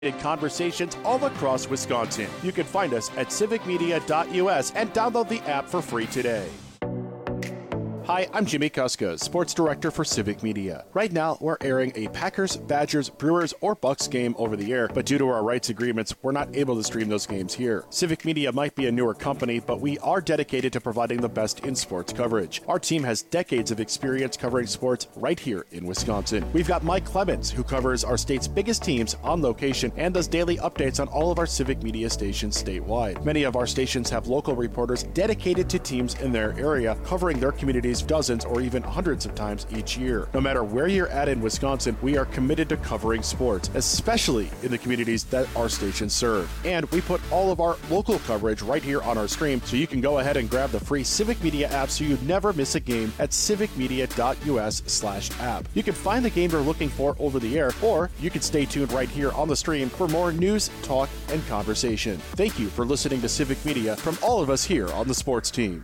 in conversations all across Wisconsin. You can find us at civicmedia.us and download the app for free today. Hi, I'm Jimmy Kuska, Sports Director for Civic Media. Right now, we're airing a Packers, Badgers, Brewers, or Bucks game over the air, but due to our rights agreements, we're not able to stream those games here. Civic Media might be a newer company, but we are dedicated to providing the best in sports coverage. Our team has decades of experience covering sports right here in Wisconsin. We've got Mike Clemens, who covers our state's biggest teams on location and does daily updates on all of our Civic Media stations statewide. Many of our stations have local reporters dedicated to teams in their area, covering their communities dozens or even hundreds of times each year. No matter where you're at in Wisconsin, we are committed to covering sports, especially in the communities that our stations serve. And we put all of our local coverage right here on our stream, so you can go ahead and grab the free Civic Media app so you never miss a game at civicmedia.us/app. You can find the game you're looking for over the air, or you can stay tuned right here on the stream for more news, talk, and conversation. Thank you for listening to Civic Media from all of us here on the sports team.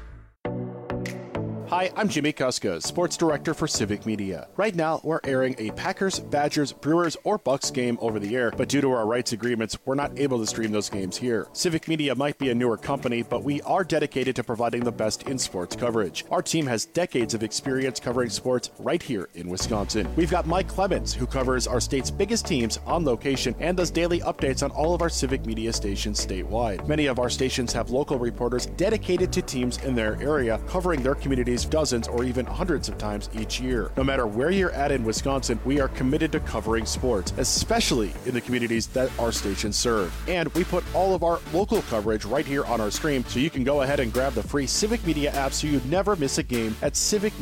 Hi, I'm Jimmy Kuska, Sports Director for Civic Media. Right now, we're airing a Packers, Badgers, Brewers, or Bucks game over the air, but due to our rights agreements, we're not able to stream those games here. Civic Media might be a newer company, but we are dedicated to providing the best in sports coverage. Our team has decades of experience covering sports right here in Wisconsin. We've got Mike Clemens, who covers our state's biggest teams on location and does daily updates on all of our Civic Media stations statewide. Many of our stations have local reporters dedicated to teams in their area, covering their communities dozens or even hundreds of times each year. No matter where you're at in Wisconsin, we are committed to covering sports, especially in the communities that our stations serve. And we put all of our local coverage right here on our stream, so you can go ahead and grab the free Civic Media app so you never miss a game at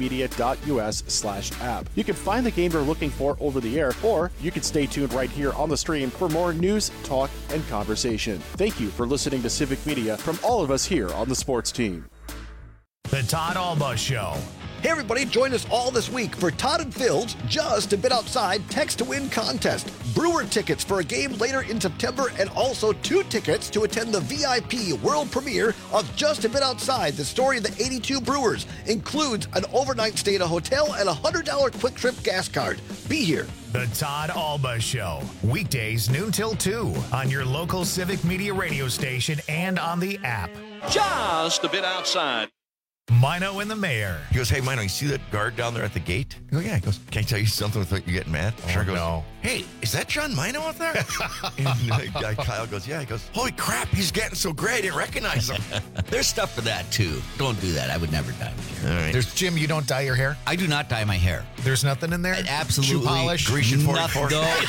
civicmedia.us/app. You can find the game you're looking for over the air, or you can stay tuned right here on the stream for more news, talk, and conversation. Thank you for listening to Civic Media from all of us here on the sports team. The Todd Alba Show. Hey everybody, join us all this week for Todd and Phil's Just a Bit Outside Text to Win contest. Brewer tickets for a game later in September, and also 2 tickets to attend the VIP world premiere of Just a Bit Outside, the story of the 82 Brewers. Includes an overnight stay at a hotel and a $100 quick trip gas card. Be here. The Todd Alba Show. Weekdays noon till 2 on your local Civic Media radio station and on the app. Just a Bit Outside. Mino and the Mayor. He goes, hey, Mino, you see that guard down there at the gate? I go, yeah. He goes, can I tell you something without you getting mad? Sure goes, no. Hey, is that John Mino out there? And Kyle goes, yeah. He goes, holy crap, he's getting so great, I didn't recognize him. There's stuff for that, too. Don't do that. I would never dye my hair. All right. There's Jim, you don't dye your hair? I do not dye my hair. There's nothing in there? Absolutely. Shoe polish? Grecian 44.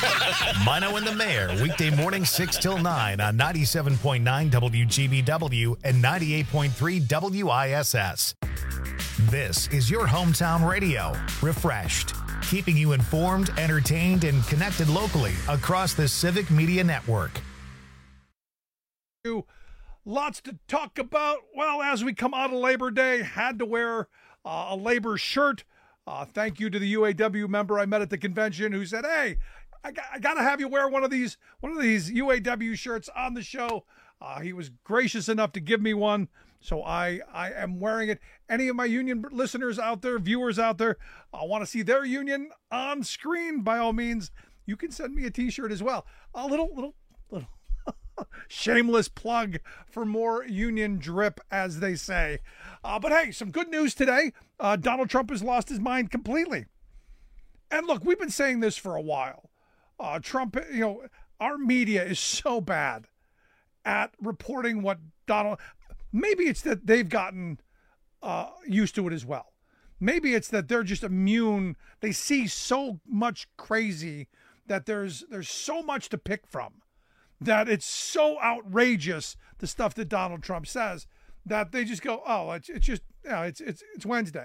Mino and the Mayor, weekday morning 6 till 9 on 97.9 WGBW and 98.3 WISS. This is your hometown radio, refreshed, keeping you informed, entertained, and connected locally across the Civic Media Network. Lots to talk about. Well, as we come out of Labor Day, had to wear a labor shirt. Thank you to the UAW member I met at the convention who said, hey, I got to have you wear one of these UAW shirts on the show. He was gracious enough to give me one. So I am wearing it. Any of my union listeners out there, viewers out there, want to see their union on screen, by all means, you can send me a t-shirt as well. A little shameless plug for more union drip, as they say. But hey, some good news today. Donald Trump has lost his mind completely. And look, we've been saying this for a while. Trump, our media is so bad at reporting what Donald... Maybe it's that they've gotten used to it as well. Maybe it's that they're just immune. They see so much crazy that there's so much to pick from, that it's so outrageous, the stuff that Donald Trump says, that they just go, oh, it's Wednesday.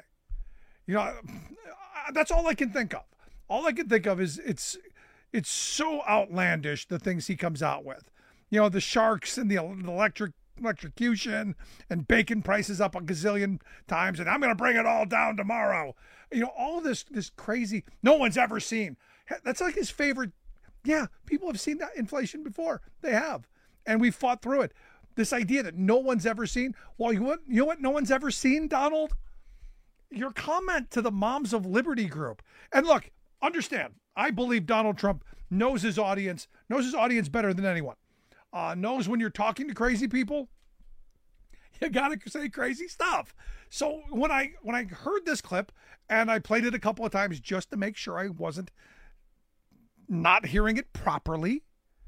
That's all I can think of. All I can think of is it's so outlandish, the things he comes out with. The sharks and the electrocution and bacon prices up a gazillion times, and I'm going to bring it all down tomorrow. All this crazy, no one's ever seen. That's like his favorite. Yeah, people have seen that inflation before. They have. And we fought through it. This idea that no one's ever seen. Well, you know what no one's ever seen, Donald? Your comment to the Moms of Liberty group. And look, understand, I believe Donald Trump knows his audience better than anyone. Knows when you're talking to crazy people, you gotta say crazy stuff. So when I heard this clip, and I played it a couple of times just to make sure I wasn't not hearing it properly,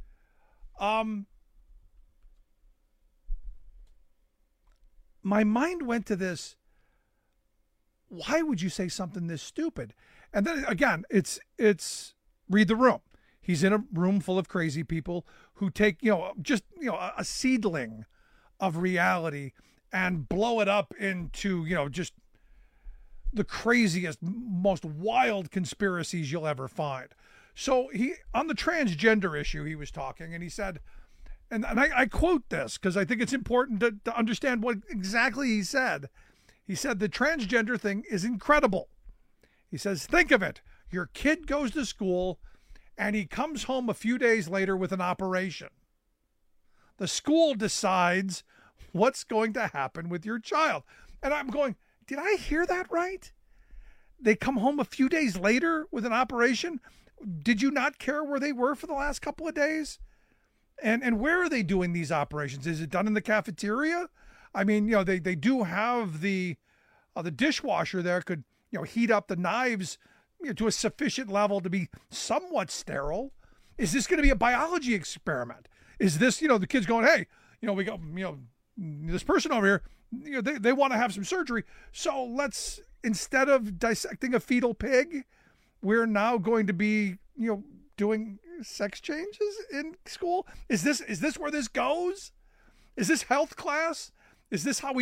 my mind went to this. Why would you say something this stupid? And then again, it's read the room. He's in a room full of crazy people who take, a seedling of reality and blow it up into, just the craziest, most wild conspiracies you'll ever find. So he, on the transgender issue, he was talking, and he said, and I quote this because I think it's important to understand what exactly he said. He said, the transgender thing is incredible. He says, think of it. Your kid goes to school and he comes home a few days later with an operation. The school decides what's going to happen with your child. And I'm going, did I hear that right? They come home a few days later with an operation? Did you not care where they were for the last couple of days? And where are they doing these operations? Is it done in the cafeteria? I mean, they do have the dishwasher there could, heat up the knives to a sufficient level to be somewhat sterile. Is this going to be a biology experiment? Is this, the kids going, hey, we got, this person over here, they want to have some surgery. So let's, instead of dissecting a fetal pig, we're now going to be, doing sex changes in school. Is this where this goes? Is this health class? Is this how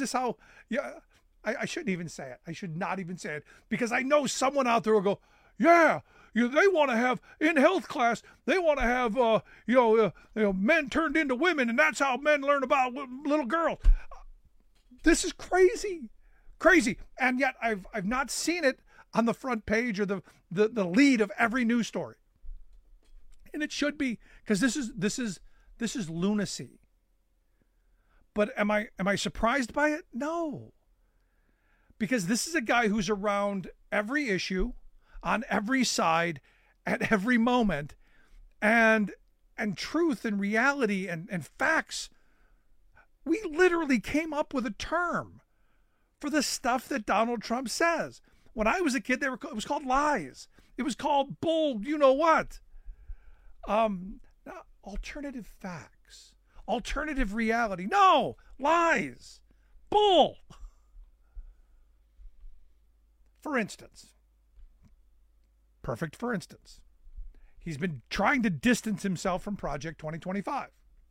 I shouldn't even say it. I should not even say it because I know someone out there will go, yeah, they want to have in health class. They want to have, men turned into women, and that's how men learn about little girls. This is crazy, and yet I've not seen it on the front page or the lead of every news story, and it should be because this is lunacy. But am I surprised by it? No. Because this is a guy who's around every issue, on every side, at every moment, and truth and reality and facts. We literally came up with a term for the stuff that Donald Trump says. When I was a kid, it was called lies. It was called bull, you know what? Alternative facts. Alternative reality. No, lies. Bull. For instance, he's been trying to distance himself from Project 2025.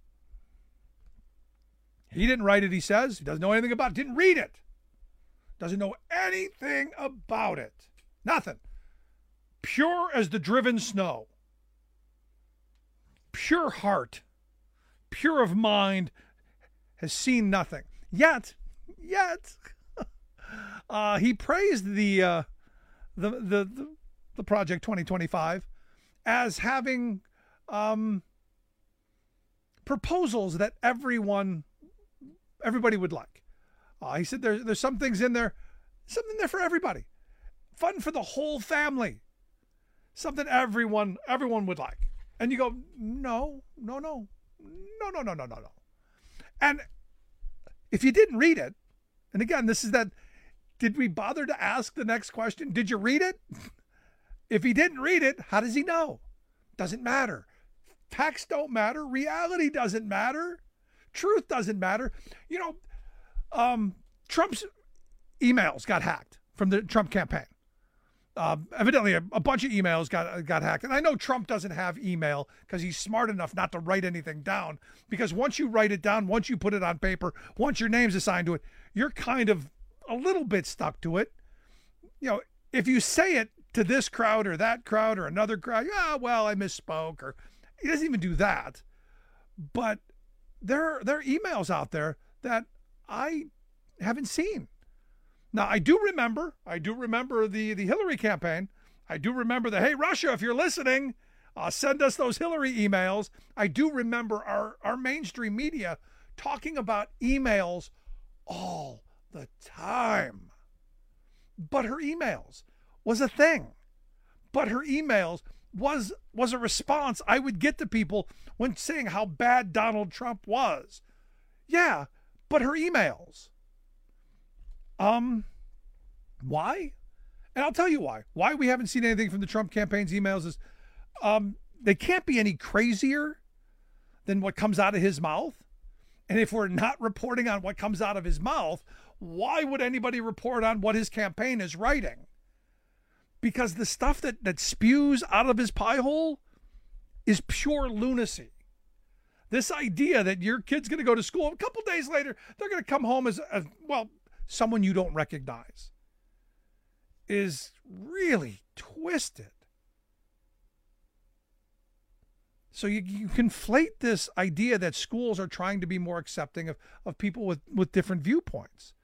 He didn't write it, he says. He doesn't know anything about it. Didn't read it. Doesn't know anything about it. Nothing. Pure as the driven snow. Pure heart. Pure of mind. Has seen nothing. Yet, he praised the Project 2025 as having proposals that everybody would like. He said there's some things in there, something there for everybody, fun for the whole family, something everyone would like. And you go, no. And if you didn't read it, and again, this is that, did we bother to ask the next question? Did you read it? If he didn't read it, how does he know? Doesn't matter. Facts don't matter. Reality doesn't matter. Truth doesn't matter. Trump's emails got hacked from the Trump campaign. Evidently, a bunch of emails got hacked. And I know Trump doesn't have email because he's smart enough not to write anything down. Because once you write it down, once you put it on paper, once your name's assigned to it, you're kind of a little bit stuck to it. If you say it to this crowd or that crowd or another crowd, well, I misspoke, or he doesn't even do that. But there are emails out there that I haven't seen. Now, I do remember the Hillary campaign. I do remember hey, Russia, if you're listening, send us those Hillary emails. I do remember our mainstream media talking about emails all the time. But her emails was a thing. But her emails was a response I would get to people when saying how bad Donald Trump was. Yeah, but her emails. Why? And I'll tell you why. Why we haven't seen anything from the Trump campaign's emails is they can't be any crazier than what comes out of his mouth. And if we're not reporting on what comes out of his mouth, why would anybody report on what his campaign is writing? Because the stuff that spews out of his pie hole is pure lunacy. This idea that your kid's going to go to school, a couple days later, they're going to come home as someone you don't recognize, is really twisted. So you conflate this idea that schools are trying to be more accepting of people with different viewpoints.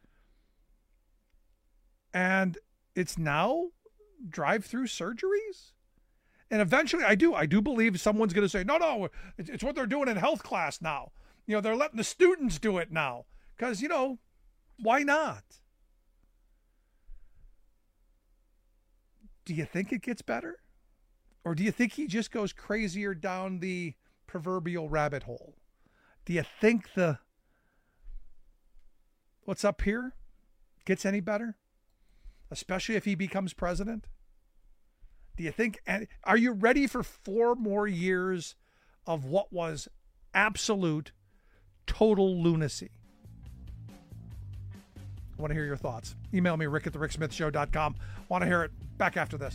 And it's now drive-through surgeries? And eventually, I do believe someone's going to say, no, it's what they're doing in health class now. They're letting the students do it now. Because, why not? Do you think it gets better? Or do you think he just goes crazier down the proverbial rabbit hole? Do you think what's up here gets any better? Especially if he becomes president? Do you think, are you ready for 4 more years of what was absolute, total lunacy? I want to hear your thoughts. Email me, rick@thericksmithshow.com. Want to hear it. Back after this.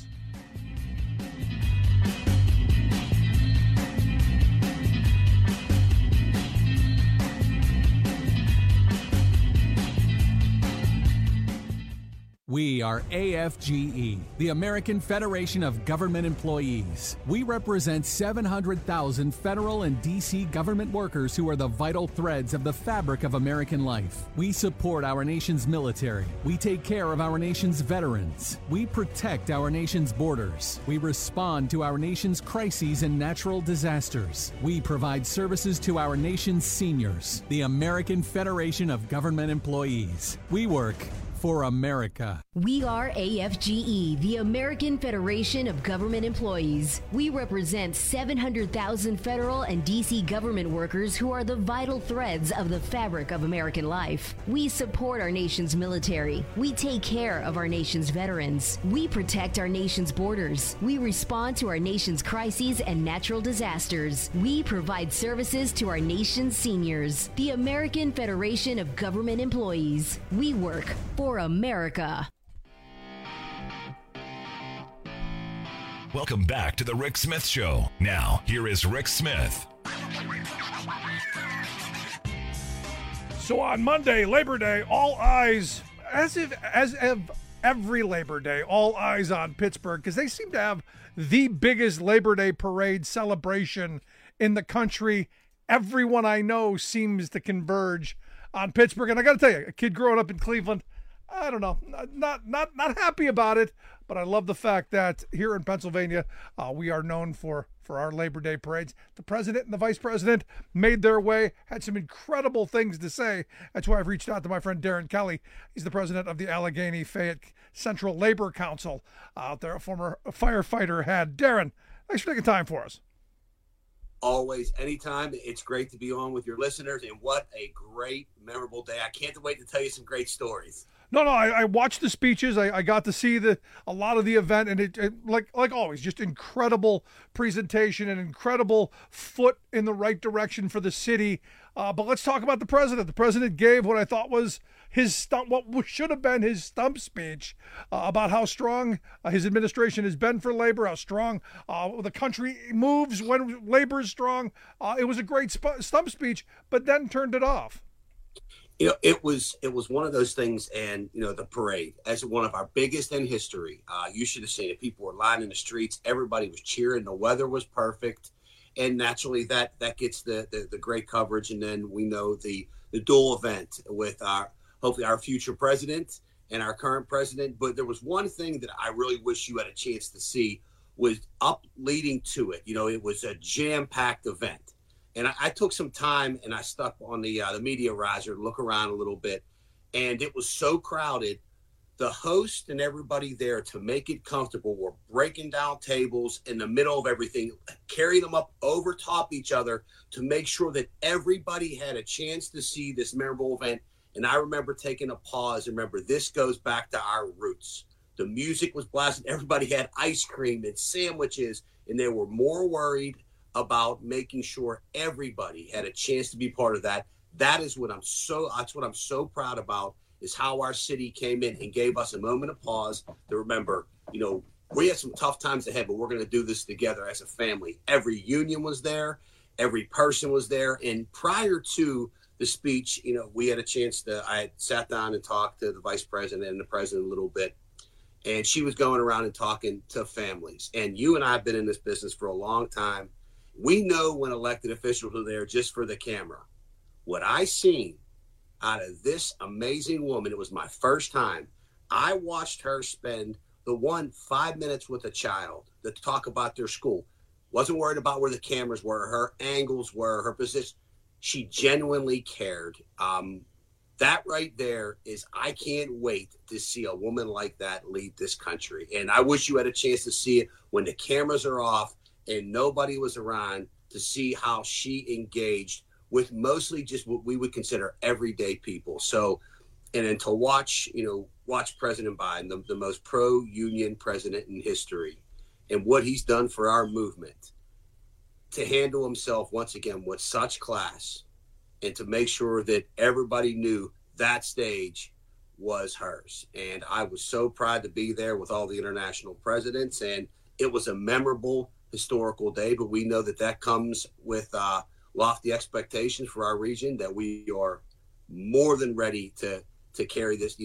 We are AFGE, the American Federation of Government Employees. We represent 700,000 federal and D.C. government workers who are the vital threads of the fabric of American life. We support our nation's military. We take care of our nation's veterans. We protect our nation's borders. We respond to our nation's crises and natural disasters. We provide services to our nation's seniors. The American Federation of Government Employees. We work for America. We are AFGE, the American Federation of Government Employees. We represent 700,000 federal and D.C. government workers who are the vital threads of the fabric of American life. We support our nation's military. We take care of our nation's veterans. We protect our nation's borders. We respond to our nation's crises and natural disasters. We provide services to our nation's seniors. The American Federation of Government Employees. We work for America. Welcome back to the Rick Smith Show. Now, here is Rick Smith. So on Monday, Labor Day, all eyes, as of every Labor Day, all eyes on Pittsburgh, because they seem to have the biggest Labor Day parade celebration in the country. Everyone I know seems to converge on Pittsburgh. And I got to tell you, a kid growing up in Cleveland, I don't know, not happy about it, but I love the fact that here in Pennsylvania, we are known for our Labor Day parades. The president and the vice president made their way, had some incredible things to say. That's why I've reached out to my friend Darren Kelly. He's the president of the Allegheny Fayette Central Labor Council out there, a former firefighter had. Darren, thanks for taking time for us. Always, anytime. It's great to be on with your listeners, and what a great, memorable day. I can't wait to tell you some great stories. No, I watched the speeches. I got to see a lot of the event, and it like always, just incredible presentation and incredible foot in the right direction for the city. But let's talk about the president. The president gave what I thought was what should have been his stump speech about how strong his administration has been for labor, how strong the country moves when labor is strong. It was a great stump speech, but then turned it off. It was one of those things, and the parade, as one of our biggest in history. You should have seen it. People were lining the streets. Everybody was cheering. The weather was perfect, and naturally that gets the great coverage. And then we know the dual event with hopefully our future president and our current president. But there was one thing that I really wish you had a chance to see was up leading to it. It was a jam-packed event. And I took some time and I stuck on the media riser to look around a little bit. And it was so crowded the host and everybody there, to make it comfortable, were breaking down tables in the middle of everything, carry them up over top each other to make sure that everybody had a chance to see this memorable event. And I remember taking a pause and remember, this goes back to our roots. The music was blasting. Everybody had ice cream and sandwiches, and they were more worried about making sure everybody had a chance to be part of that. That's what I'm so proud about, is how our city came in and gave us a moment of pause to remember, we had some tough times ahead, but we're going to do this together as a family. Every union was there. Every person was there. And prior to the speech, we had a chance I had sat down and talked to the vice president and the president a little bit. And she was going around and talking to families. And you and I have been in this business for a long time. We know when elected officials are there just for the camera. What I seen out of this amazing woman, it was my first time. I watched her spend 5 minutes with a child to talk about their school. Wasn't worried about where the cameras were, her angles were, her position. She genuinely cared. That right there is, I can't wait to see a woman like that lead this country. And I wish you had a chance to see it when the cameras are off and nobody was around, to see how she engaged with mostly just what we would consider everyday people. So, and then to watch President Biden, the most pro-union president in history, and what he's done for our movement, to handle himself once again with such class, and to make sure that everybody knew that stage was hers. And I was so proud to be there with all the international presidents, and it was a memorable, historical day, but we know that comes with lofty expectations for our region, that we are more than ready to carry this,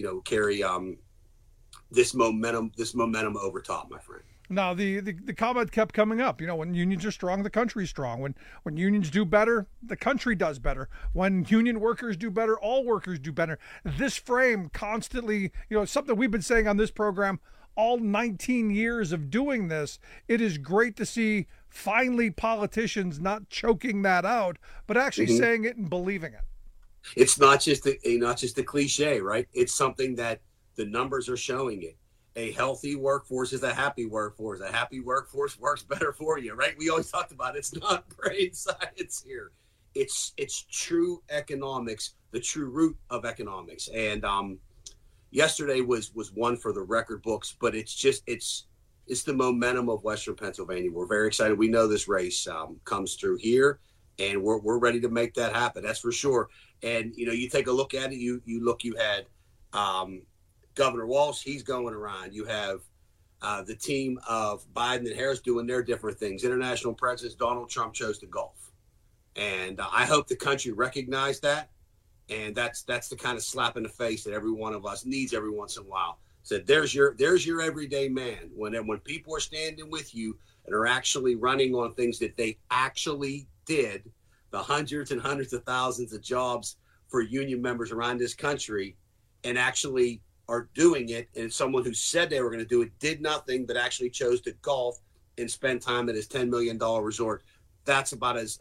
this momentum over top, my friend. Now, the comment kept coming up. When unions are strong, the country's strong. When unions do better, the country does better. When union workers do better, all workers do better. This frame constantly, something we've been saying on this program all 19 years of doing this. It is great to see finally politicians not choking that out, but actually saying it and believing it. It's not just a cliche, right? It's something that the numbers are showing it. A healthy workforce is a happy workforce. A happy workforce works better for you, right? We always talked about it. It's not brain science here. It's true economics, the true root of economics. And yesterday was one for the record books, but it's the momentum of Western Pennsylvania. We're very excited. We know this race comes through here, and we're ready to make that happen. That's for sure. And you take a look at it. You had Governor Walsh, he's going around. You have the team of Biden and Harris doing their different things. International presidents, Donald Trump chose to golf. And I hope the country recognized that. And that's the kind of slap in the face that every one of us needs every once in a while. So there's your everyday man. When people are standing with you and are actually running on things that they actually did, the hundreds and hundreds of thousands of jobs for union members around this country, and actually are doing it, and someone who said they were going to do it did nothing but actually chose to golf and spend time at his $10 million resort. That's about as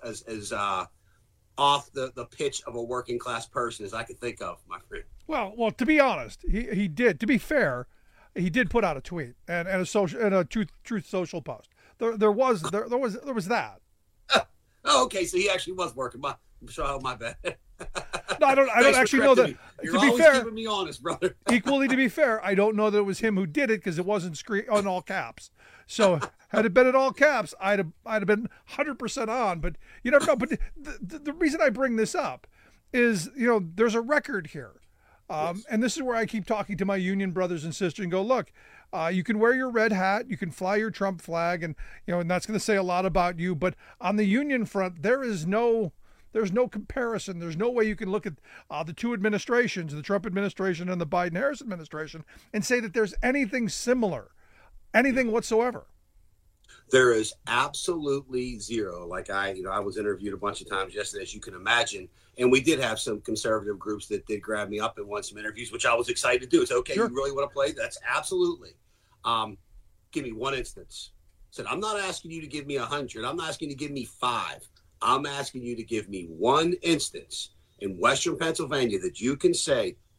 off the pitch of a working class person as I could think of, my friend. Well, to be honest, he did. To be fair, he did put out a tweet and a Truth Social post. There was that. Oh, okay. So he actually was working. My bad. No, I don't actually know that. You're to be always fair, keeping me honest, brother. Equally, to be fair, I don't know that it was him who did it because it wasn't on all caps. So had it been in all caps, I'd have been 100% on. But you never know. But the reason I bring this up is, there's a record here. And this is where I keep talking to my union brothers and sisters and go, look, you can wear your red hat, you can fly your Trump flag, and and that's going to say a lot about you. But on the union front, there's no comparison. There's no way you can look at the two administrations, the Trump administration and the Biden-Harris administration, and say that there's anything similar, anything whatsoever. There is absolutely zero. Like I was interviewed a bunch of times yesterday, as you can imagine, and we did have some conservative groups that did grab me up and want some interviews, which I was excited to do. It's okay. Sure. You really want to play? That's absolutely. Give me one instance. Said, I'm not asking you to give me 100. I'm not asking you to give me 5. I'm asking you to give me one instance in Western Pennsylvania that you can say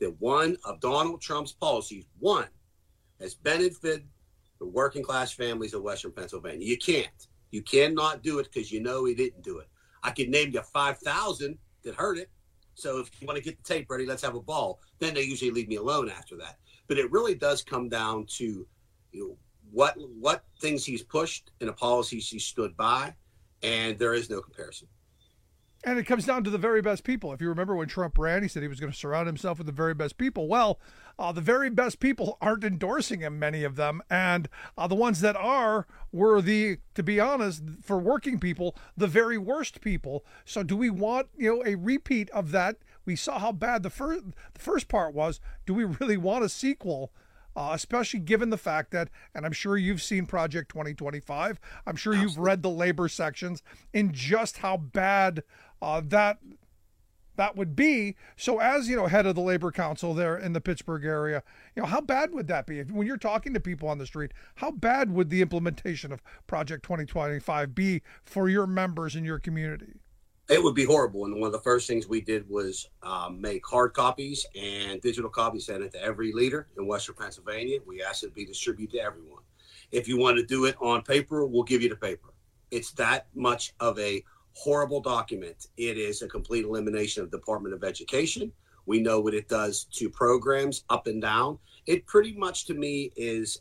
that one of Donald Trump's policies, has benefited the working class families of Western Pennsylvania. You can't. You cannot do it because he didn't do it. I could name you 5,000 that heard it. So if you want to get the tape ready, let's have a ball. Then they usually leave me alone after that. But it really does come down to what things he's pushed and the policies he stood by, and there is no comparison. And it comes down to the very best people. If you remember when Trump ran, he said he was going to surround himself with the very best people. Well, the very best people aren't endorsing him, many of them. And the ones that were to be honest, for working people, the very worst people. So do we want, a repeat of that? We saw how bad the first part was. Do we really want a sequel? Especially given the fact that, and I'm sure you've seen Project 2025, I'm sure you've read the labor sections in just how bad that would be. So as, head of the Labor Council there in the Pittsburgh area, how bad would that be? When you're talking to people on the street, how bad would the implementation of Project 2025 be for your members in your community? It would be horrible. And one of the first things we did was make hard copies and digital copies, sent it to every leader in Western Pennsylvania. We asked it to be distributed to everyone. If you want to do it on paper, we'll give you the paper. It's that much of a horrible document. It is a complete elimination of the Department of Education. We know what it does to programs up and down. It pretty much, to me, is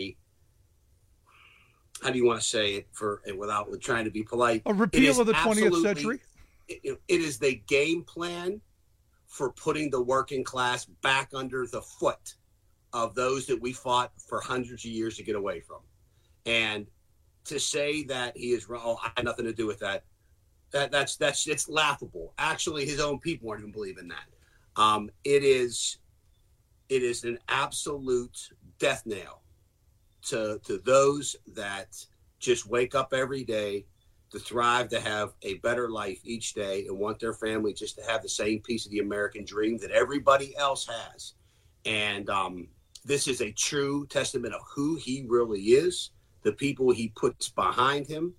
how do you want to say it without trying to be polite? A repeal of the 20th century? It is the game plan for putting the working class back under the foot of those that we fought for hundreds of years to get away from. And to say that he is wrong, I had nothing to do with that. It's laughable. Actually, his own people aren't even believing that. It is an absolute death knell to those that just wake up every day to thrive, to have a better life each day, and want their family just to have the same piece of the American dream that everybody else has. And this is a true testament of who he really is. The people he puts behind him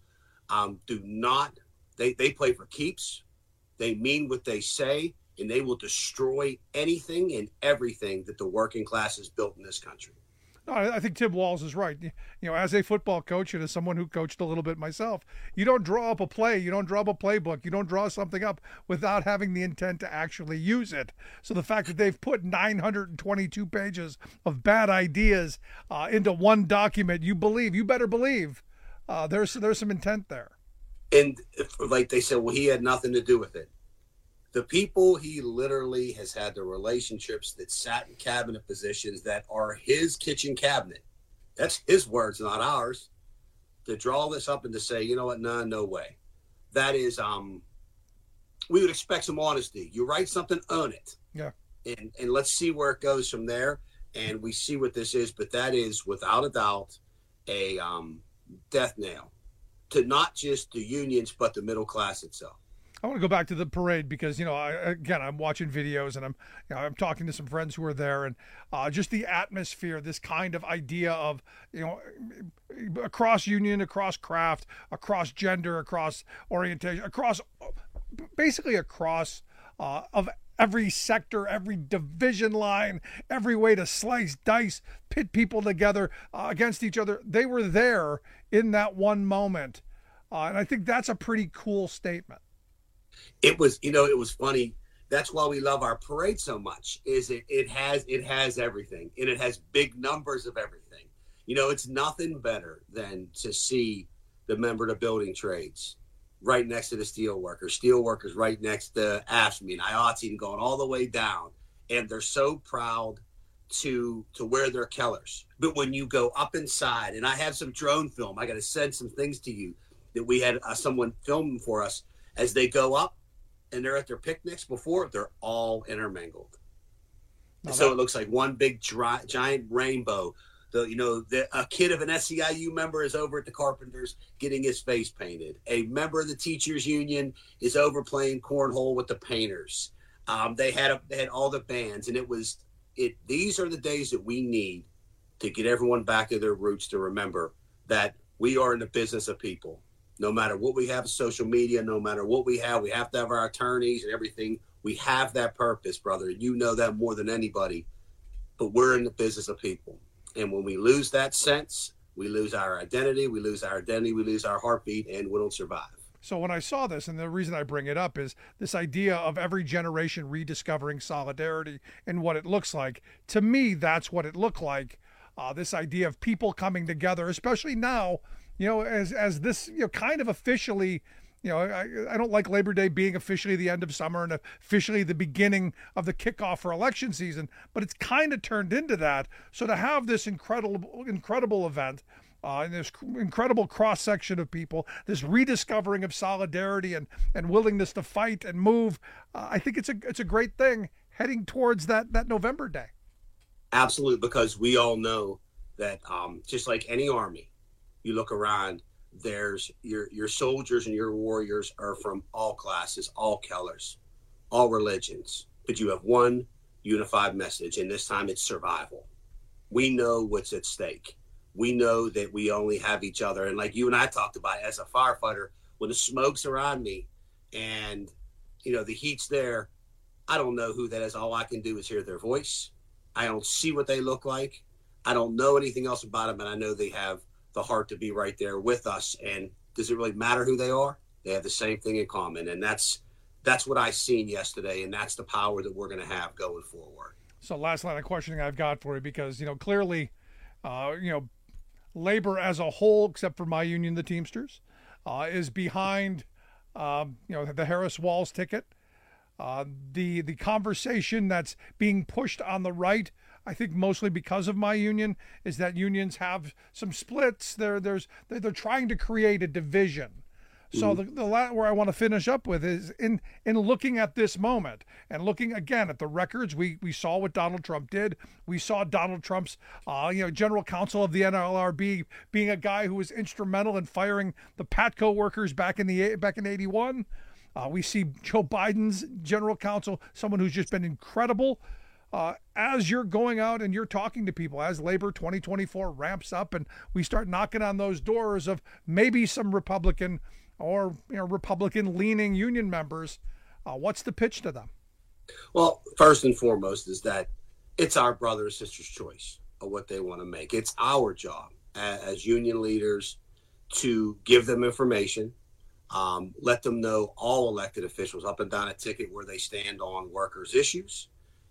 they play for keeps. They mean what they say, and they will destroy anything and everything that the working class has built in this country. No, I think Tim Walz is right. As a football coach and as someone who coached a little bit myself, you don't draw up a play, you don't draw up a playbook, you don't draw something up without having the intent to actually use it. So the fact that they've put 922 pages of bad ideas into one document, you better believe there's some intent there. And like they said, well, he had nothing to do with it. The people he literally has had the relationships that sat in cabinet positions that are his kitchen cabinet. That's his words, not ours. To draw this up and to say, you know what, no way. That is, we would expect some honesty. You write something, own it. Yeah. And let's see where it goes from there. And we see what this is. But that is, without a doubt, a death nail to not just the unions, but the middle class itself. I want to go back to the parade because, I'm watching videos and I'm talking to some friends who are there, and just the atmosphere, this kind of idea of, across union, across craft, across gender, across orientation, across of every sector, every division line, every way to slice, dice, pit people together against each other. They were there in that one moment. And I think that's a pretty cool statement. It was, it was funny. That's why we love our parade so much. Is it has everything, and it has big numbers of everything. It's nothing better than to see the member of the building trades right next to the steel workers right next to AFSCME and IATSE, and going all the way down. And they're so proud to wear their colors. But when you go up inside, and I have some drone film, I got to send some things to you that we had someone filming for us. As they go up and they're at their picnics before, they're all intermingled. And so it looks like one big giant rainbow. A kid of an SEIU member is over at the Carpenters getting his face painted. A member of the teachers union is over playing cornhole with the painters. They had all the bands, and these are the days that we need to get everyone back to their roots, to remember that we are in the business of people. No matter what we have in social media, no matter what we have to have our attorneys and everything. We have that purpose, brother. You know that more than anybody, but we're in the business of people. And when we lose that sense, we lose our identity, we lose our heartbeat, and we don't survive. So when I saw this, and the reason I bring it up is this idea of every generation rediscovering solidarity and what it looks like. To me, that's what it looked like. This idea of people coming together, especially now, as this, kind of officially, I don't like Labor Day being officially the end of summer and officially the beginning of the kickoff for election season, but it's kind of turned into that. So to have this incredible event, and this incredible cross-section of people, this rediscovering of solidarity and willingness to fight and move, I think it's a great thing heading towards that November day. Absolutely, because we all know that just like any army, you look around, there's your soldiers and your warriors are from all classes, all colors, all religions, but you have one unified message, and this time it's survival. We know what's at stake. We know that we only have each other. And like you and I talked about, as a firefighter, when the smoke's around me and, the heat's there, I don't know who that is. All I can do is hear their voice. I don't see what they look like. I don't know anything else about them, and I know they have the heart to be right there with us. And does it really matter who they are? They have the same thing in common. And that's what I seen yesterday, and that's the power that we're going to have going forward. So last line of questioning I've got for you, because, clearly, labor as a whole, except for my union, the Teamsters, is behind, the Harris-Walz ticket. The conversation that's being pushed on the right, I think mostly because of my union, is that unions have some splits. They're trying to create a division. So the where I want to finish up with is in looking at this moment and looking again at the records. We saw what Donald Trump did. We saw Donald Trump's general counsel of the NLRB being a guy who was instrumental in firing the Patco workers back in '81. We see Joe Biden's general counsel, someone who's just been incredible. As you're going out and you're talking to people, as Labor 2024 ramps up and we start knocking on those doors of maybe some Republican or Republican-leaning union members, what's the pitch to them? Well, first and foremost is that it's our brother or sister's choice of what they want to make. It's our job as union leaders to give them information, let them know, all elected officials up and down a ticket, where they stand on workers' issues,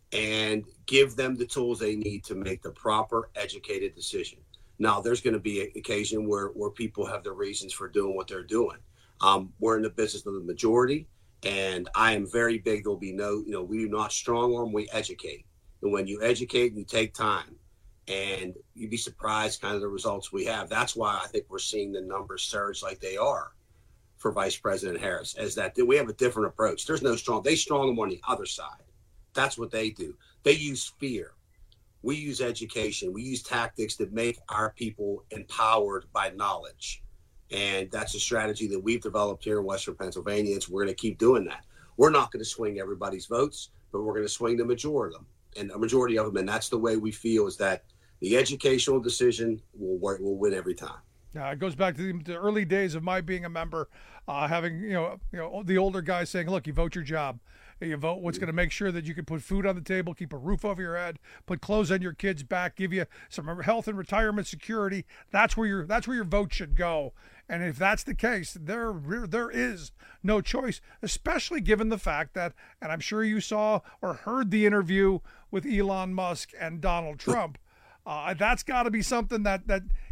and give them the tools they need to make the proper, educated decision. Now, there's going to be an occasion where people have their reasons for doing what they're doing. We're in the business of the majority, and I am very big. There'll be we do not strong arm, we educate. And when you educate, you take time, and you'd be surprised kind of the results we have. That's why I think we're seeing the numbers surge like they are for Vice President Harris, is that we have a different approach. There's no they strong them on the other side. That's what they do. They use fear. We use education. We use tactics that make our people empowered by knowledge. And that's a strategy that we've developed here in Western Pennsylvania. We're going to keep doing that. We're not going to swing everybody's votes, but we're going to swing the majority of them. And a majority of them. And that's the way we feel, is that the educational decision will win every time. It goes back to the early days of my being a member, having the older guys saying, "Look, you vote your job. You vote what's going to make sure that you can put food on the table, keep a roof over your head, put clothes on your kids' back, give you some health and retirement security. That's where your vote should go." And if that's the case, there is no choice, especially given the fact that, and I'm sure you saw or heard the interview with Elon Musk and Donald Trump. That's got to be something that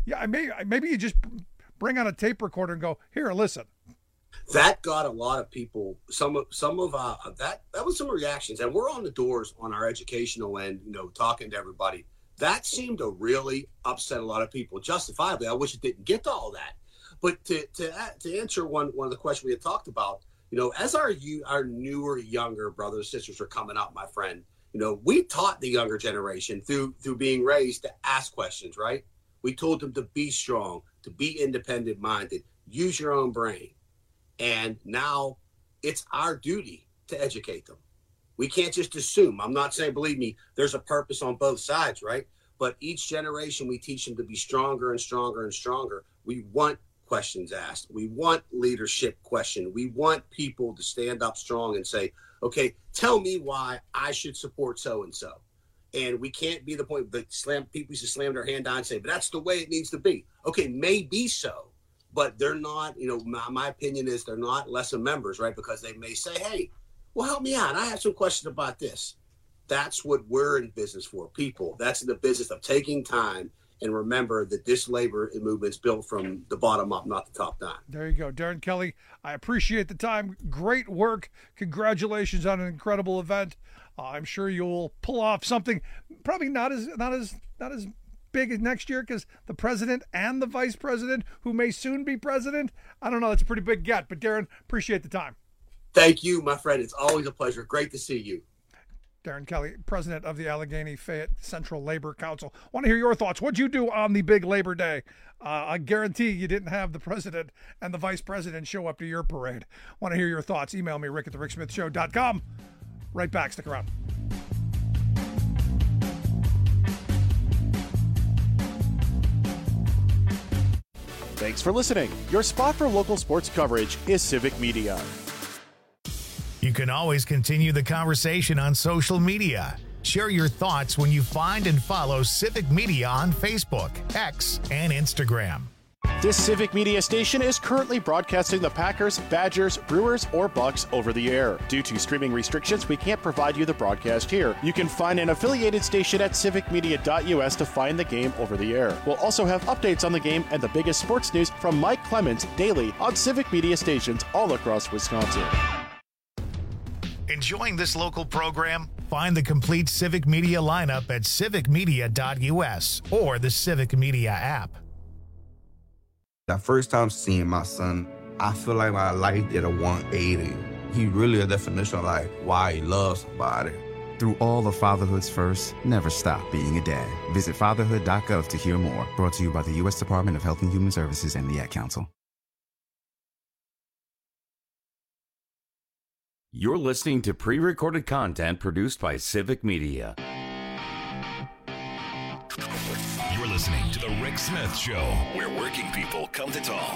maybe you just bring on a tape recorder and go, "Here, listen." That got a lot of people. Some of that was some reactions, and we're on the doors on our educational end, talking to everybody. That seemed to really upset a lot of people, justifiably. I wish it didn't get to all that. But to answer one of the questions we had talked about, as our newer, younger brothers and sisters are coming up, my friend, we taught the younger generation through being raised to ask questions, right? We told them to be strong, to be independent-minded, use your own brain. And now it's our duty to educate them. We can't just assume. I'm not saying, believe me, there's a purpose on both sides, right? But each generation, we teach them to be stronger and stronger and stronger. We want questions asked. We want leadership questioned. We want people to stand up strong and say, okay, tell me why I should support so-and-so. And we can't be the point that people used to slam their hand down and say, but that's the way it needs to be. Okay, maybe so, but they're not, my opinion is they're not lesser members, right? Because they may say, hey, well, help me out. I have some questions about this. That's what we're in business for, people. That's in the business of taking time. And remember that this labor movement's built from the bottom up, not the top down. There you go. Darren Kelly, I appreciate the time. Great work. Congratulations on an incredible event. I'm sure you'll pull off something probably not as big as next year, because the president and the vice president, who may soon be president, I don't know. That's a pretty big get. But Darren, appreciate the time. Thank you, my friend. It's always a pleasure. Great to see you. Darren Kelly, president of the Allegheny Fayette Central Labor Council. Want to hear your thoughts. What'd you do on the big Labor Day? I guarantee you didn't have the president and the vice president show up to your parade. Want to hear your thoughts? Email me, rick@thericksmithshow.com. Right back. Stick around. Thanks for listening. Your spot for local sports coverage is Civic Media. You can always continue the conversation on social media. Share your thoughts when you find and follow Civic Media on Facebook, X, and Instagram. This Civic Media station is currently broadcasting the Packers, Badgers, Brewers, or Bucks over the air. Due to streaming restrictions, we can't provide you the broadcast here. You can find an affiliated station at civicmedia.us to find the game over the air. We'll also have updates on the game and the biggest sports news from Mike Clemens daily on Civic Media stations all across Wisconsin. Enjoying this local program? Find the complete Civic Media lineup at civicmedia.us or the Civic Media app. The first time seeing my son, I feel like my life did a 180. He really a definition of like why he loves somebody. Through all of fatherhood's first, never stop being a dad. Visit fatherhood.gov to hear more. Brought to you by the U.S. Department of Health and Human Services and the Ad Council. You're listening to pre-recorded content produced by Civic Media. You're listening to The Rick Smith Show, where working people come to talk.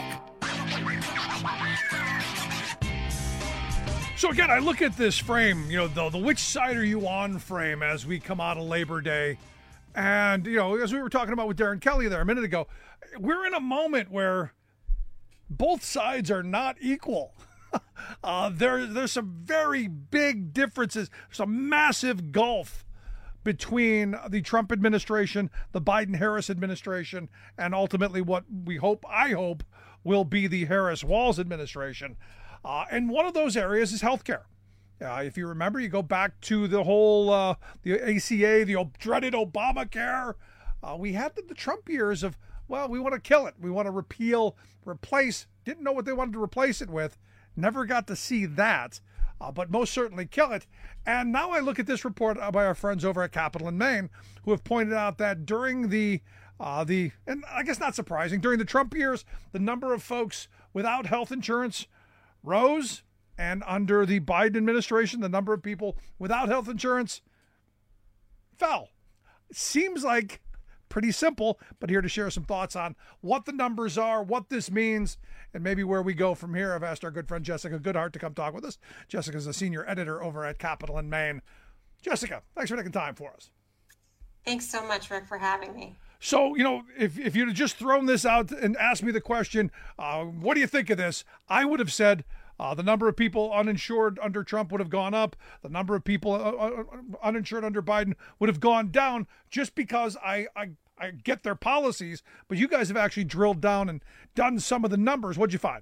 So again, I look at this frame, the which side are you on frame as we come out of Labor Day. And, as we were talking about with Darren Kelly there a minute ago, we're in a moment where both sides are not equal. There's some very big differences. There's a massive gulf between the Trump administration, the Biden-Harris administration, and ultimately what I hope, will be the Harris-Walz administration. And one of those areas is healthcare. If you remember, you go back to the whole the ACA, the dreaded Obamacare. We had the Trump years of, we want to kill it. We want to replace, didn't know what they wanted to replace it with. Never got to see that, but most certainly kill it. And now I look at this report by our friends over at Capital in Maine, who have pointed out that during and I guess not surprising, during the Trump years, the number of folks without health insurance rose, and under the Biden administration, the number of people without health insurance fell. It seems like pretty simple, but here to share some thoughts on what the numbers are, what this means, and maybe where we go from here. I've asked our good friend Jessica Goodhart to come talk with us. Jessica's a senior editor over at Capital in Maine. Jessica, thanks for taking time for us. Thanks so much, Rick, for having me. So, if you'd have just thrown this out and asked me the question, what do you think of this? I would have said the number of people uninsured under Trump would have gone up. The number of people uninsured under Biden would have gone down, just because I get their policies, but you guys have actually drilled down and done some of the numbers. What'd you find?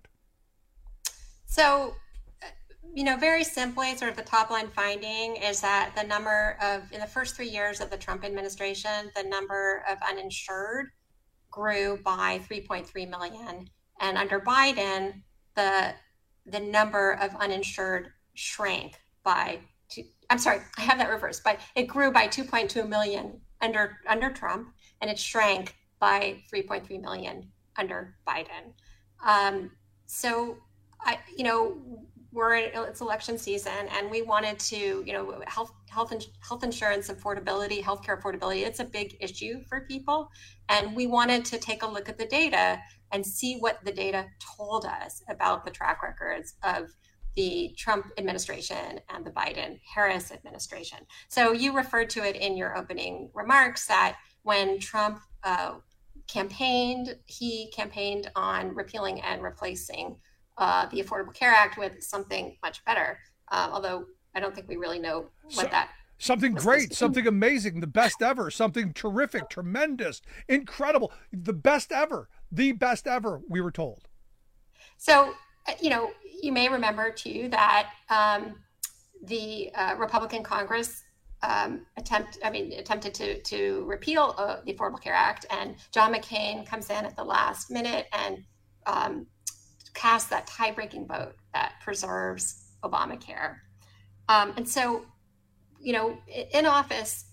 So, very simply, sort of the top line finding is that the number of, in the first 3 years of the Trump administration, the number of uninsured grew by 3.3 million. And under Biden, the number of uninsured shrank by I have that reversed, but it grew by 2.2 million under Trump, and it shrank by 3.3 million under Biden. it's election season, and we wanted to, health insurance affordability, healthcare affordability, it's a big issue for people. And we wanted to take a look at the data and see what the data told us about the track records of the Trump administration and the Biden-Harris administration. So you referred to it in your opening remarks that when Trump campaigned, he campaigned on repealing and replacing the Affordable Care Act with something much better. Although I don't think we really know what something great, something amazing, the best ever, something terrific, tremendous, incredible, the best ever, we were told. So, you may remember too that the Republican Congress attempted to repeal the Affordable Care Act, and John McCain comes in at the last minute and cast that tie-breaking vote that preserves Obamacare. And so, in office,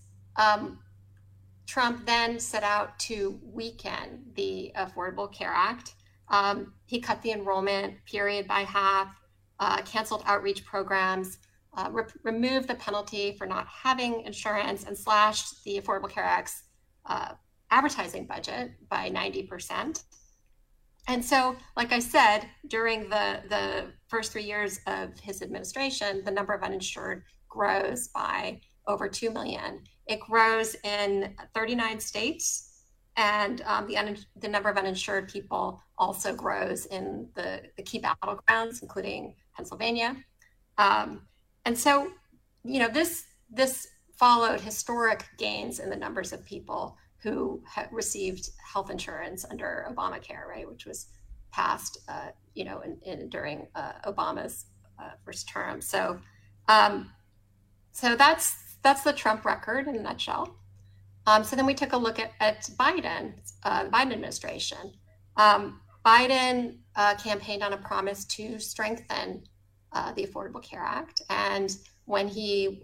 Trump then set out to weaken the Affordable Care Act. He cut the enrollment period by half, canceled outreach programs, removed the penalty for not having insurance, and slashed the Affordable Care Act's advertising budget by 90%. And so, like I said, during the first 3 years of his administration, the number of uninsured grows by over 2 million. It grows in 39 states, and the number of uninsured people also grows in the key battlegrounds, including Pennsylvania. And so, this followed historic gains in the numbers of people who received health insurance under Obamacare, right, which was passed, during Obama's first term. So that's the Trump record in a nutshell. So then we took a look at Biden, the Biden administration. Biden campaigned on a promise to strengthen the Affordable Care Act, and when he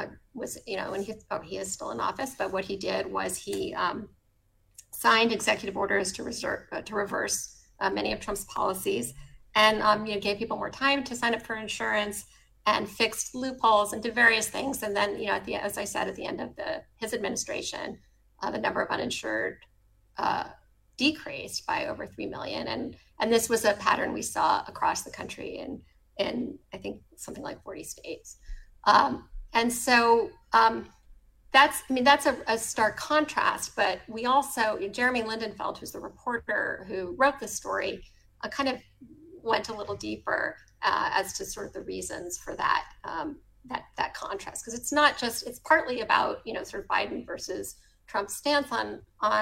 he is still in office, but what he did was he signed executive orders to reverse many of Trump's policies, and gave people more time to sign up for insurance, and fixed loopholes and did various things. And then, as I said, at the end of his administration, the number of uninsured decreased by over 3 million, and this was a pattern we saw across the country in I think something like 40 states. And so that's a stark contrast. But we also, Jeremy Lindenfeld, who's the reporter who wrote the story, kind of went a little deeper as to sort of the reasons for that that contrast, because it's partly about sort of Biden versus Trump's stance on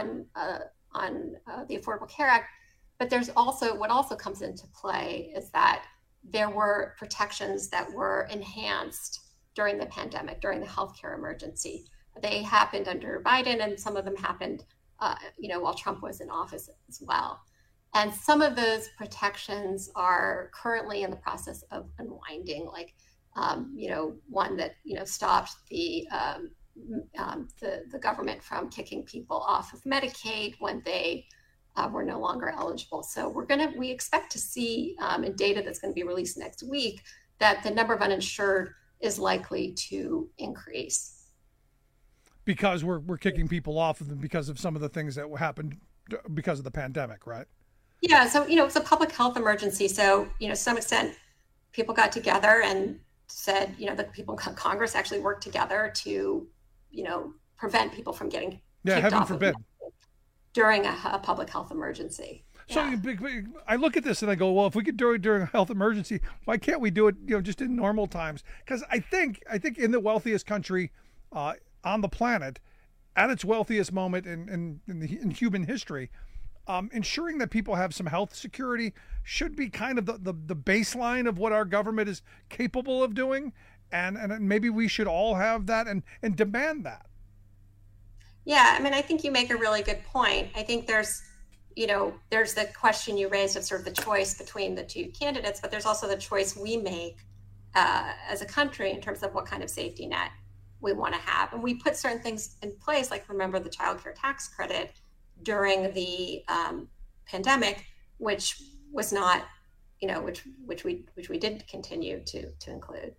the Affordable Care Act, but there's also what also comes into play is that there were protections that were enhanced during the pandemic, during the healthcare emergency. They happened under Biden, and some of them happened, while Trump was in office as well. And some of those protections are currently in the process of unwinding, like, one that, stopped the government from kicking people off of Medicaid when they were no longer eligible. So we expect to see in data that's going to be released next week that the number of uninsured is likely to increase. Because we're kicking people off of them because of some of the things that happened because of the pandemic, right? Yeah, so, it's a public health emergency. So, to some extent, people got together and said, the people in Congress actually worked together to, prevent people from getting kicked off forbid. During a public health emergency. So I look at this and I go, well, if we could do it during a health emergency, why can't we do it, just in normal times? Because I think in the wealthiest country on the planet, at its wealthiest moment in human history, ensuring that people have some health security should be kind of the baseline of what our government is capable of doing, and maybe we should all have that and demand that. Yeah, I think you make a really good point. I think there's the question you raised of sort of the choice between the two candidates, but there's also the choice we make as a country in terms of what kind of safety net we want to have. And we put certain things in place, like remember the child care tax credit during the pandemic, which was not, which we did continue to include.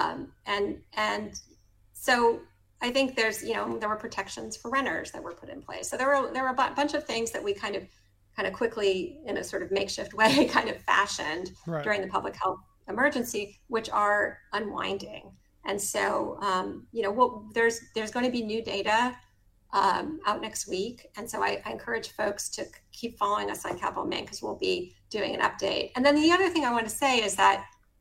And so I think there's, there were protections for renters that were put in place. So there were a bunch of things that we kind of quickly, in a sort of makeshift way, kind of fashioned during the public health emergency, which are unwinding. And so, there's going to be new data out next week. And so I encourage folks to keep following us on Capitol Maine, because we'll be doing an update. And then the other thing I want to say is that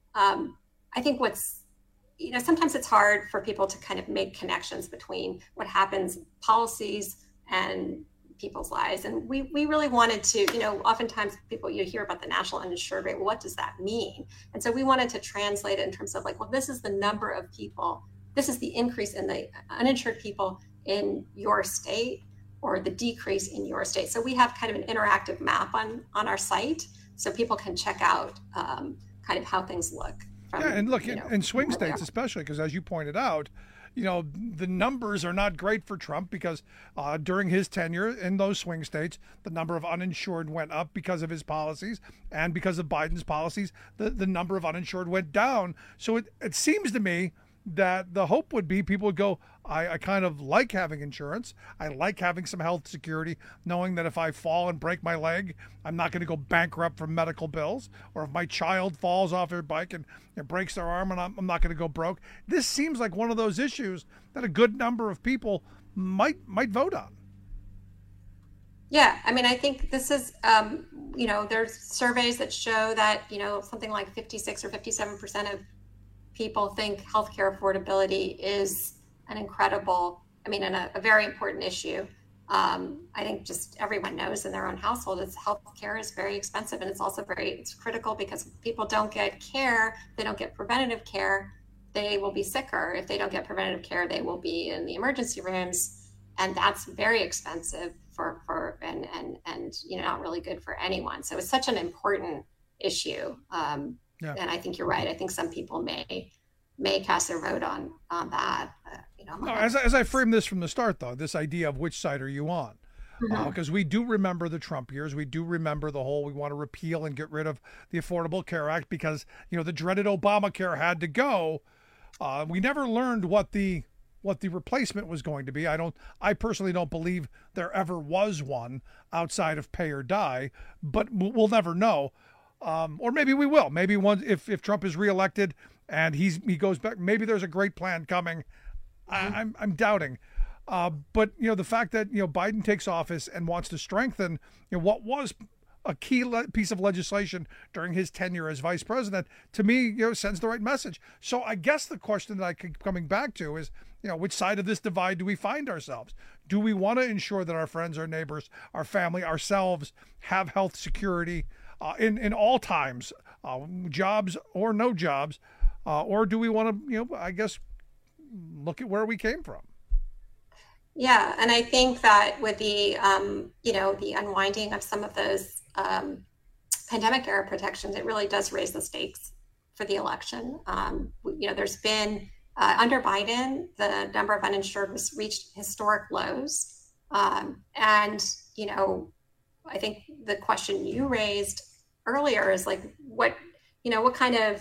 I think sometimes it's hard for people to kind of make connections between what happens, policies, and people's lives. And we really wanted to, oftentimes people, you hear about the national uninsured rate. Well, what does that mean? And so we wanted to translate it in terms of this is the number of people, this is the increase in the uninsured people in your state, or the decrease in your state. So we have kind of an interactive map on our site, so people can check out kind of how things look. And look, in swing states especially, because as you pointed out, the numbers are not great for Trump, because during his tenure in those swing states, the number of uninsured went up because of his policies, and because of Biden's policies, the number of uninsured went down. So it seems to me that the hope would be people would go, I kind of like having insurance. I like having some health security, knowing that if I fall and break my leg, I'm not going to go bankrupt from medical bills. Or if my child falls off their bike and breaks their arm, and I'm not going to go broke. This seems like one of those issues that a good number of people might vote on. Yeah, I mean, I think this is, there's surveys that show that, something like 56 or 57% of people think healthcare affordability is an incredible, and a very important issue. I think just everyone knows in their own household, healthcare is very expensive, and it's also it's critical, because if people don't get care, they don't get preventative care, they will be sicker. If they don't get preventative care, they will be in the emergency rooms, and that's very expensive and not really good for anyone. So it's such an important issue. And I think you're right. I think some people may cast their vote on that. No, as I framed this from the start, though, this idea of which side are you on? Because we do remember the Trump years. We do remember the whole, we want to repeal and get rid of the Affordable Care Act because, the dreaded Obamacare had to go. We never learned what the replacement was going to be. I personally don't believe there ever was one outside of pay or die, but we'll never know. Or maybe we will. Maybe if Trump is reelected and he goes back, maybe there's a great plan coming. I'm doubting. But the fact that Biden takes office and wants to strengthen what was a key piece of legislation during his tenure as vice president, to me, sends the right message. So I guess the question that I keep coming back to is, which side of this divide do we find ourselves? Do we want to ensure that our friends, our neighbors, our family, ourselves have health security in all times, jobs or no jobs, or do we want to, I guess, look at where we came from? Yeah, and I think that with the, the unwinding of some of those pandemic era protections, it really does raise the stakes for the election. There's been, under Biden, the number of uninsured was reached historic lows. And, I think the question you raised earlier is what kind of,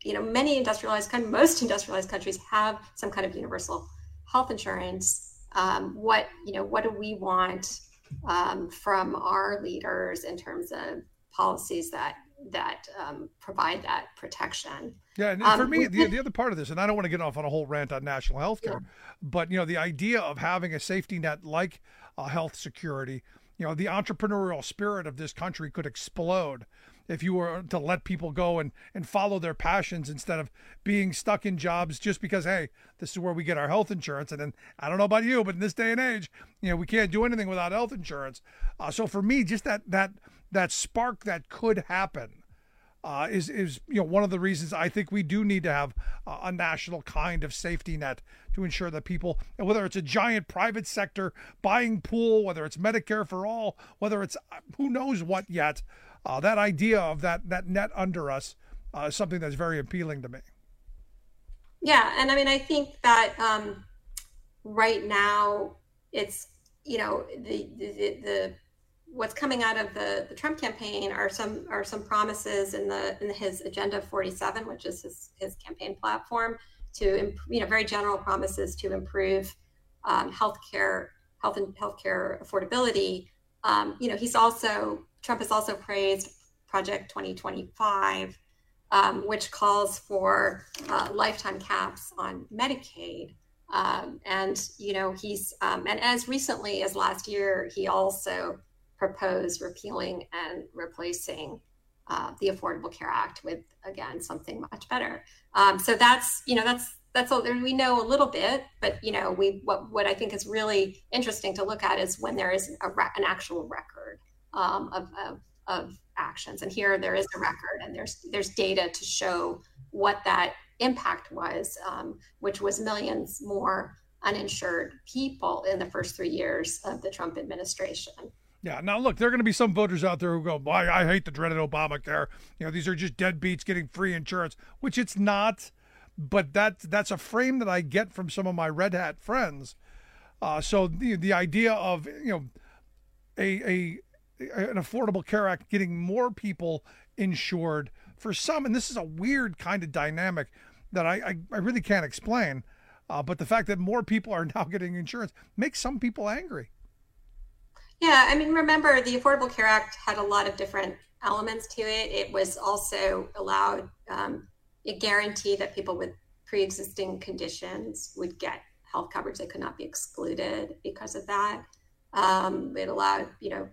most industrialized countries have some kind of universal health insurance. What do we want from our leaders in terms of policies that provide that protection? Yeah, and for me, the other part of this, and I don't want to get off on a whole rant on national health care, but the idea of having a safety net like health security, the entrepreneurial spirit of this country could explode if you were to let people go and follow their passions instead of being stuck in jobs just because, hey, this is where we get our health insurance. And then I don't know about you, but in this day and age, we can't do anything without health insurance. So for me, just that spark that could happen is one of the reasons I think we do need to have a national kind of safety net to ensure that people, whether it's a giant private sector buying pool, whether it's Medicare for all, whether it's who knows what yet, that idea of that net under us is something that's very appealing to me. Yeah, and I think that right now it's the what's coming out of the Trump campaign are some promises in his Agenda 47, which is his campaign platform, to very general promises to improve health and healthcare affordability. Trump has also praised Project 2025, which calls for lifetime caps on Medicaid. And as recently as last year, he also proposed repealing and replacing the Affordable Care Act with, again, something much better. So that's all. We know a little bit, but what I think is really interesting to look at is when there is an actual record of actions. And here there is a record, and there's data to show what that impact was, which was millions more uninsured people in the first 3 years of the Trump administration. Yeah. Now, look, there are going to be some voters out there who go, I hate the dreaded Obamacare. These are just deadbeats getting free insurance, which it's not. But that's a frame that I get from some of my red hat friends. So the idea of an Affordable Care Act getting more people insured for some, and this is a weird kind of dynamic that I really can't explain. But the fact that more people are now getting insurance makes some people angry. Yeah, I mean, remember, the Affordable Care Act had a lot of different elements to it. It was also allowed, it guaranteed that people with pre-existing conditions would get health coverage. They could not be excluded because of that. It allowed,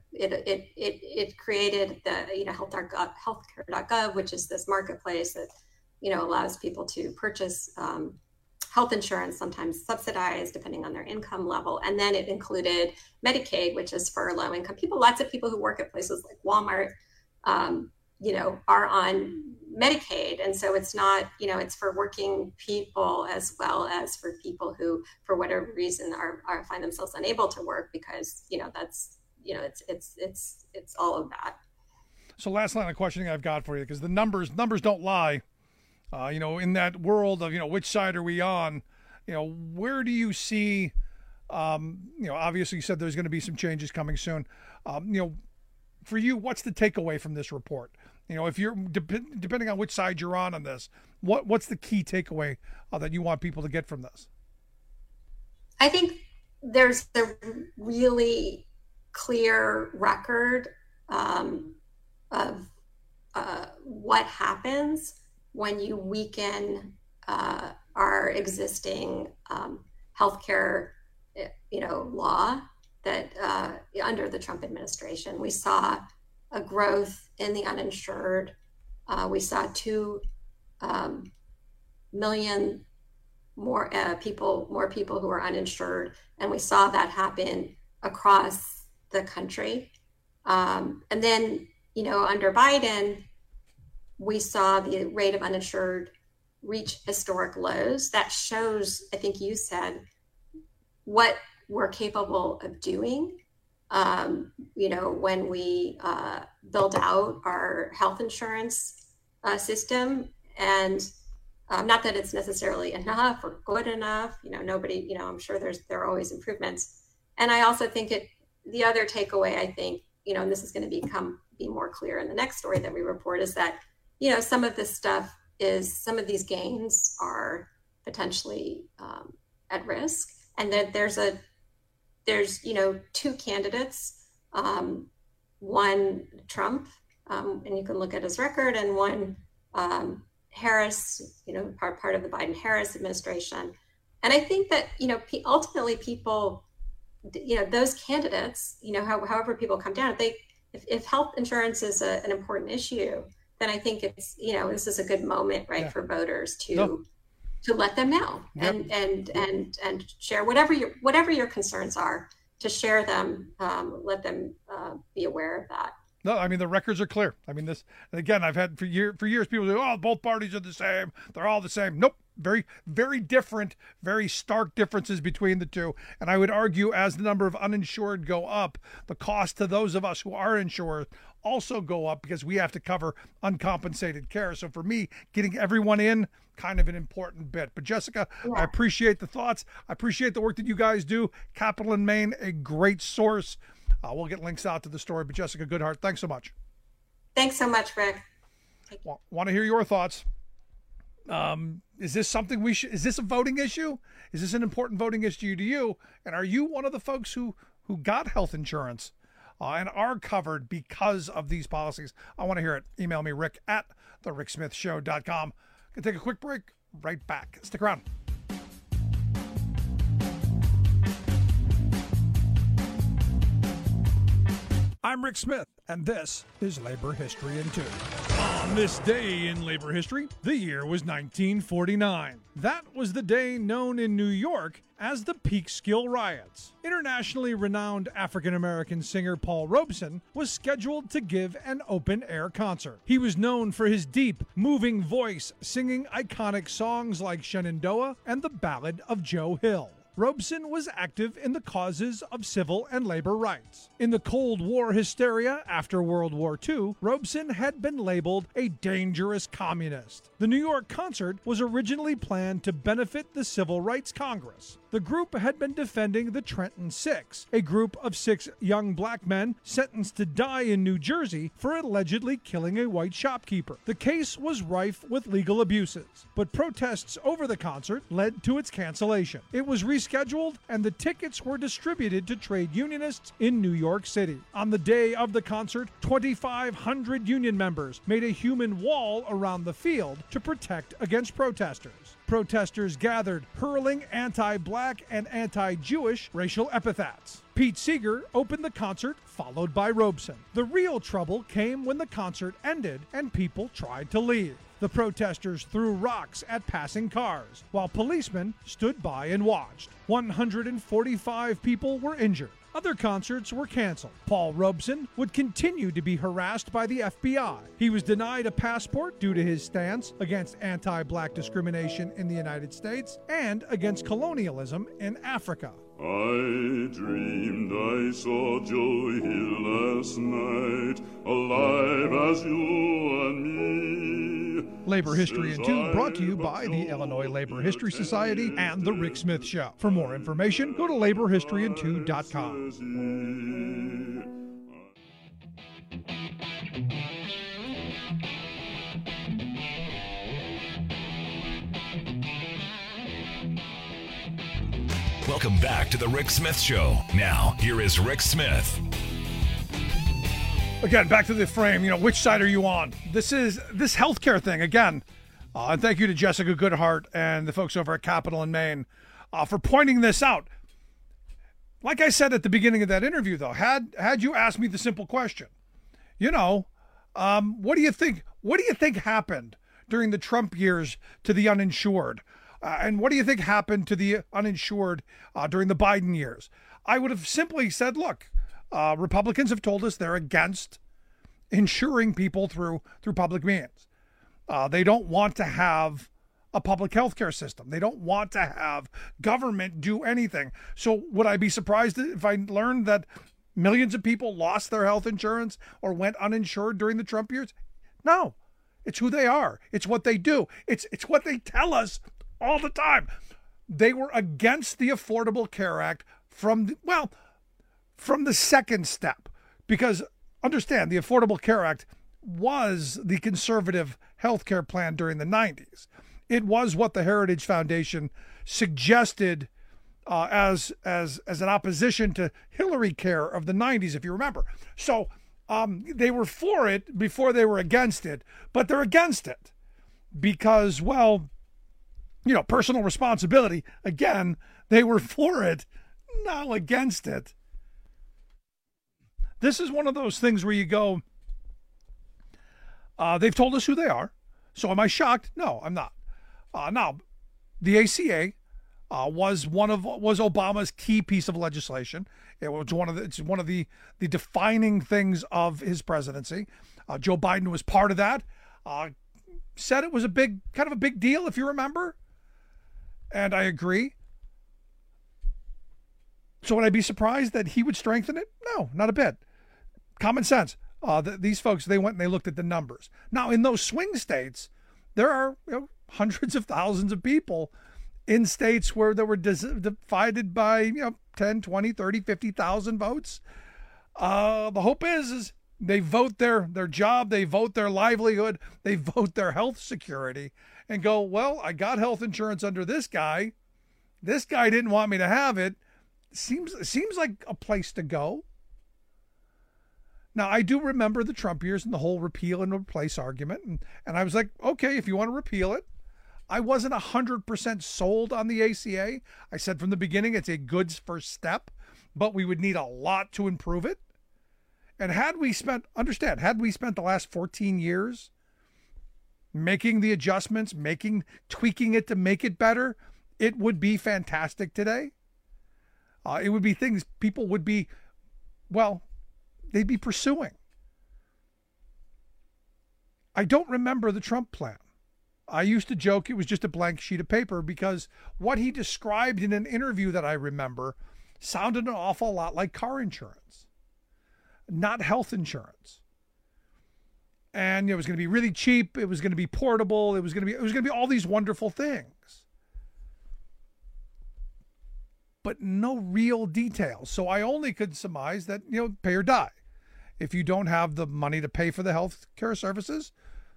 it created the, healthcare.gov, which is this marketplace that, allows people to purchase health insurance, sometimes subsidized depending on their income level. And then it included Medicaid, which is for low income people. Lots of people who work at places like Walmart, are on Medicaid. And so it's not, it's for working people as well as for people who, for whatever reason, are find themselves unable to work because, that's, it's all of that. So last line of questioning I've got for you, because the numbers don't lie. In that world of, which side are we on? Where do you see, obviously you said there's going to be some changes coming soon. For you, what's the takeaway from this report? If you're depending on which side you're on this, what's the key takeaway that you want people to get from this? I think there's a really clear record of what happens when you weaken our existing healthcare, law that under the Trump administration. We saw a growth in the uninsured. We saw 2 million more people who are uninsured, and we saw that happen across the country. And then, under Biden, we saw the rate of uninsured reach historic lows. That shows, I think you said, what we're capable of doing, when we build out our health insurance system. And not that it's necessarily enough or good enough, nobody, I'm sure there are always improvements. And I also think the other takeaway, I think, and this is going to be more clear in the next story that we report, is that, some of this stuff some of these gains are potentially at risk, and that there's 2 candidates, one Trump, and you can look at his record, and one Harris, part of the Biden-Harris administration. And I think that, ultimately people, those candidates, however people come down, if health insurance is an important issue, then I think it's, this is a good moment, right, for voters to let them know and share whatever your concerns are, to share them, let them be aware of that. No, I mean, the records are clear. I mean, this, again, I've had for years people say, both parties are the same. They're all the same. Nope. Very, very different, very stark differences between the two. And I would argue as the number of uninsured go up, the cost to those of us who are insured also go up because we have to cover uncompensated care. So for me, getting everyone in, kind of an important bit. But Jessica, I appreciate the thoughts. I appreciate the work that you guys do. Capital in Maine, a great source We'll get links out to the story. But Jessica Goodhart, thanks so much. Thanks so much, Rick. Want to hear your thoughts? Is this something is this a voting issue? Is this an important voting issue to you? And are you one of the folks who got health insurance and are covered because of these policies? I want to hear it. Email me, rick@thericksmithshow.com. Gonna take a quick break. Right back. Stick around. I'm Rick Smith, and this is Labor History in 2. On this day in labor history, the year was 1949. That was the day known in New York as the Peekskill Riots. Internationally renowned African-American singer Paul Robeson was scheduled to give an open-air concert. He was known for his deep, moving voice, singing iconic songs like Shenandoah and the Ballad of Joe Hill. Robeson was active in the causes of civil and labor rights. In the Cold War hysteria after World War II, Robeson had been labeled a dangerous communist. The New York concert was originally planned to benefit the Civil Rights Congress. The group had been defending the Trenton Six, a group of 6 young black men sentenced to die in New Jersey for allegedly killing a white shopkeeper. The case was rife with legal abuses, but protests over the concert led to its cancellation. It was rescheduled, and the tickets were distributed to trade unionists in New York City. On the day of the concert, 2,500 union members made a human wall around the field to protect against protesters. Protesters gathered, hurling anti-black and anti-Jewish racial epithets. Pete Seeger opened the concert, followed by Robeson. The real trouble came when the concert ended and people tried to leave. The protesters threw rocks at passing cars, while policemen stood by and watched. 145 people were injured. Other concerts were canceled. Paul Robeson would continue to be harassed by the FBI. He was denied a passport due to his stance against anti-black discrimination in the United States and against colonialism in Africa. I dreamed I saw Joe Hill last night, alive as you and me. Labor History in 2 brought to you by the Illinois Labor History Society and The Rick Smith Show. For more information, go to laborhistoryin2.com. Welcome back to the Rick Smith Show. Now, here is Rick Smith. Again, back to the frame. Which side are you on? This healthcare thing again. And thank you to Jessica Goodhart and the folks over at Capital in Maine for pointing this out. Like I said at the beginning of that interview, though, had you asked me the simple question, what do you think? What do you think happened during the Trump years to the uninsured? And what do you think happened to the uninsured during the Biden years? I would have simply said, look, Republicans have told us they're against insuring people through public means. They don't want to have a public health care system. They don't want to have government do anything. So would I be surprised if I learned that millions of people lost their health insurance or went uninsured during the Trump years? No, it's who they are. It's what they do. It's what they tell us all the time. They were against the Affordable Care Act from the second step, because understand the Affordable Care Act was the conservative health care plan during the 90s. It was what the Heritage Foundation suggested as an opposition to Hillary Care of the 90s, if you remember. So they were for it before they were against it, but they're against it because, personal responsibility. Again, they were for it, now against it. This is one of those things where you go, they've told us who they are. So am I shocked? No, I'm not. Now, the ACA was Obama's key piece of legislation. It's one of the defining things of his presidency. Joe Biden was part of that. Said it was kind of a big deal, if you remember. And I agree. So would I be surprised that he would strengthen it? No, not a bit. Common sense. These folks, they went and they looked at the numbers. Now, in those swing states, there are hundreds of thousands of people in states where they were divided by 10, 20, 30, 50,000 votes. The hope is they vote their job, they vote their livelihood, they vote their health security, and go, well, I got health insurance under this guy. This guy didn't want me to have it. Seems like a place to go. Now, I do remember the Trump years and the whole repeal and replace argument. And I was like, okay, if you want to repeal it. I wasn't 100% sold on the ACA. I said from the beginning it's a good first step, but we would need a lot to improve it. And had we spent the last 14 years making the adjustments, tweaking it to make it better, it would be fantastic today. It would be things people would be, they'd be pursuing. I don't remember the Trump plan. I used to joke it was just a blank sheet of paper because what he described in an interview that I remember sounded an awful lot like car insurance, not health insurance. And it was going to be really cheap. It was going to be portable. It was going to be all these wonderful things, but no real details. So I only could surmise that, pay or die. If you don't have the money to pay for the health care services,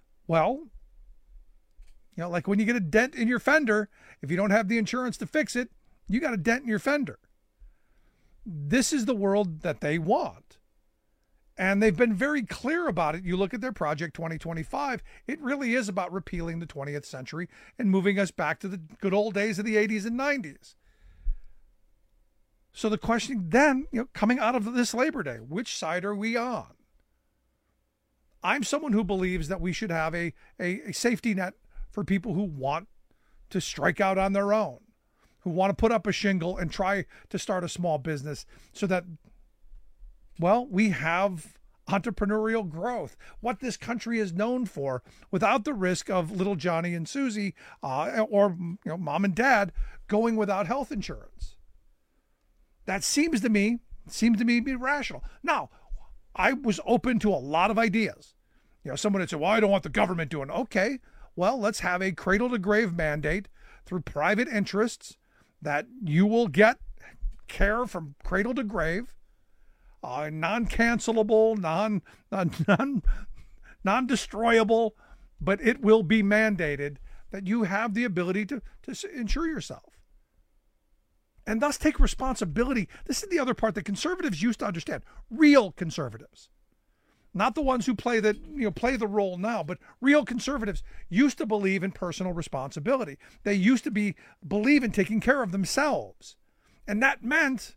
like when you get a dent in your fender, if you don't have the insurance to fix it, you got a dent in your fender. This is the world that they want. And they've been very clear about it. You look at their Project 2025, it really is about repealing the 20th century and moving us back to the good old days of the 80s and 90s. So the question then, coming out of this Labor Day, which side are we on? I'm someone who believes that we should have a safety net for people who want to strike out on their own, who want to put up a shingle and try to start a small business so that, we have entrepreneurial growth, what this country is known for, without the risk of little Johnny and Susie or mom and dad going without health insurance. That seems to me be rational. Now, I was open to a lot of ideas. Someone would say, I don't want the government doing it. Okay, let's have a cradle-to-grave mandate through private interests that you will get care from cradle to grave, non-cancelable, non-destroyable, but it will be mandated that you have the ability to insure yourself. And thus take responsibility. This is the other part that conservatives used to understand. Real conservatives. Not the ones who play the role now, but real conservatives used to believe in personal responsibility. They used to believe in taking care of themselves. And that meant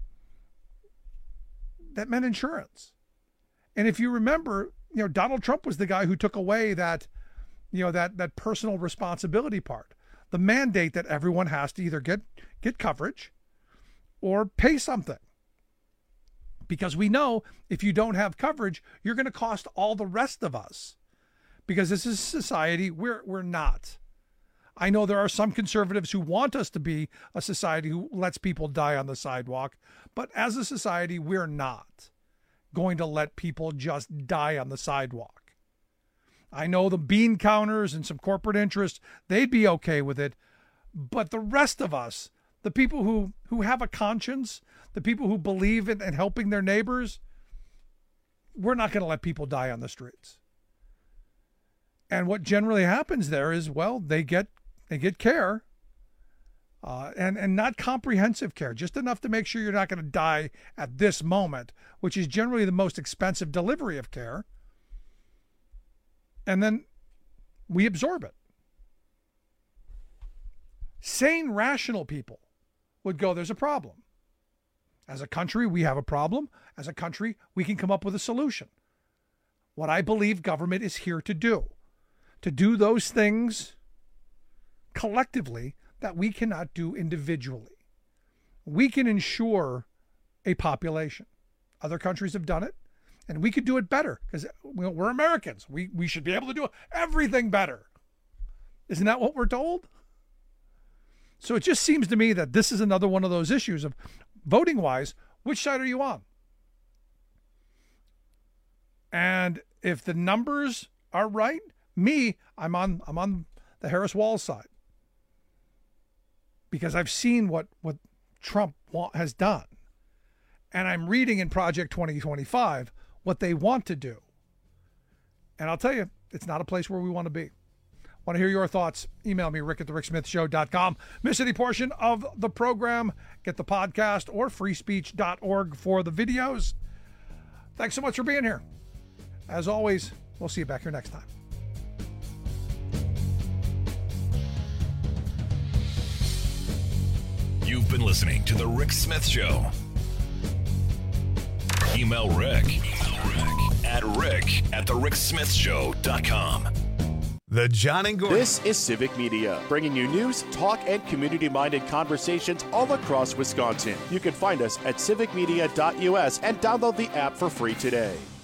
insurance. And if you remember, Donald Trump was the guy who took away that personal responsibility part. The mandate that everyone has to either get coverage or pay something. Because we know if you don't have coverage, you're going to cost all the rest of us. Because this is a society we're not. I know there are some conservatives who want us to be a society who lets people die on the sidewalk, but as a society, we're not going to let people just die on the sidewalk. I know the bean counters and some corporate interests, they'd be okay with it, but the rest of us, the people who have a conscience, the people who believe in helping their neighbors, we're not going to let people die on the streets. And what generally happens there is, they get care, and not comprehensive care, just enough to make sure you're not going to die at this moment, which is generally the most expensive delivery of care. And then we absorb it. Sane, rational people would go, there's a problem. As a country, we have a problem. As a country, we can come up with a solution. What I believe government is here to do those things collectively that we cannot do individually. We can insure a population. Other countries have done it, and we could do it better because we're Americans. We should be able to do everything better. Isn't that what we're told? So it just seems to me that this is another one of those issues of voting-wise, which side are you on? And if the numbers are right, I'm on the Harris Walz side. Because I've seen what Trump has done. And I'm reading in Project 2025 what they want to do. And I'll tell you, it's not a place where we want to be. Want to hear your thoughts? Email me, rick@thericksmithshow.com. Miss any portion of the program, get the podcast or freespeech.org for the videos. Thanks so much for being here. As always, we'll see you back here next time. You've been listening to The Rick Smith Show. Email Rick at rick@thericksmithshow.com. The John and Gordon. This is Civic Media, bringing you news, talk, and community-minded conversations all across Wisconsin. You can find us at civicmedia.us and download the app for free today.